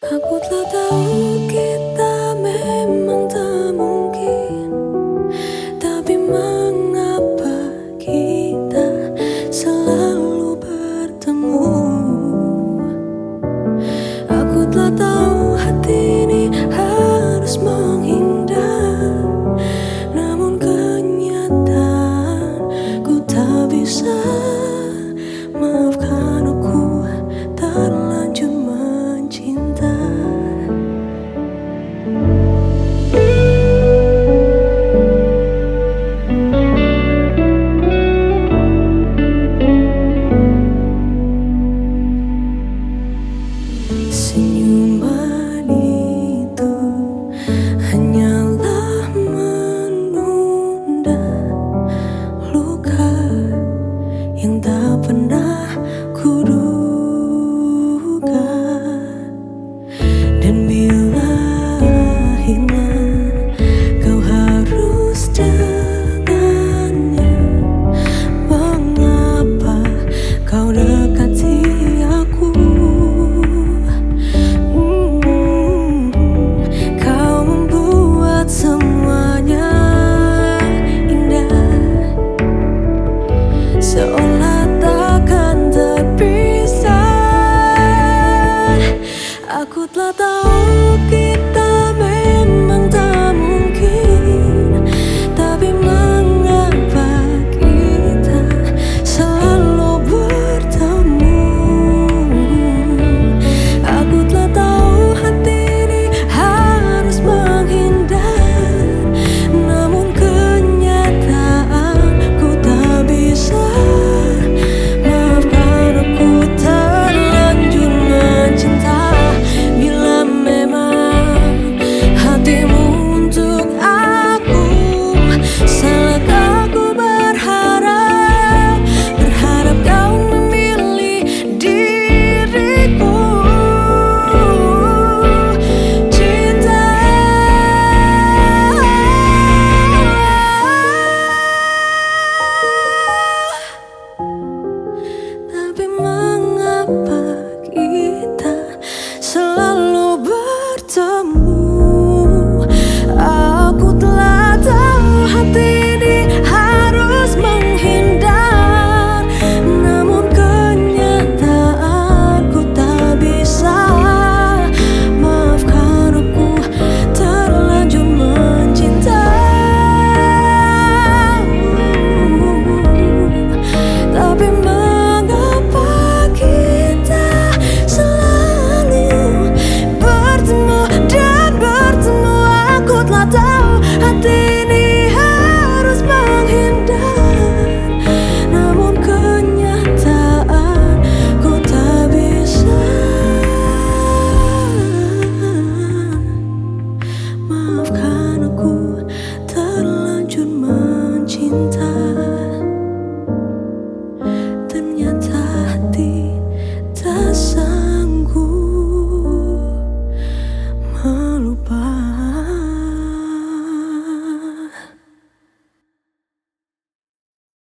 Aku telah tahu kita memang tak mungkin, tapi mengapa kita selalu bertemu? Aku telah tahu hati ini harus menghindar, namun kenyataan ku tak bisa. Maafkan aku terlanjur mencinta. Senyuman itu hanyalah menunda luka yang tak pernah kuduga. Dan bila hilang, kau harus dengannya. Mengapa kau dekati aku? Kau membuat semuanya indah, seolah takkan terpisah. Aku telah tahu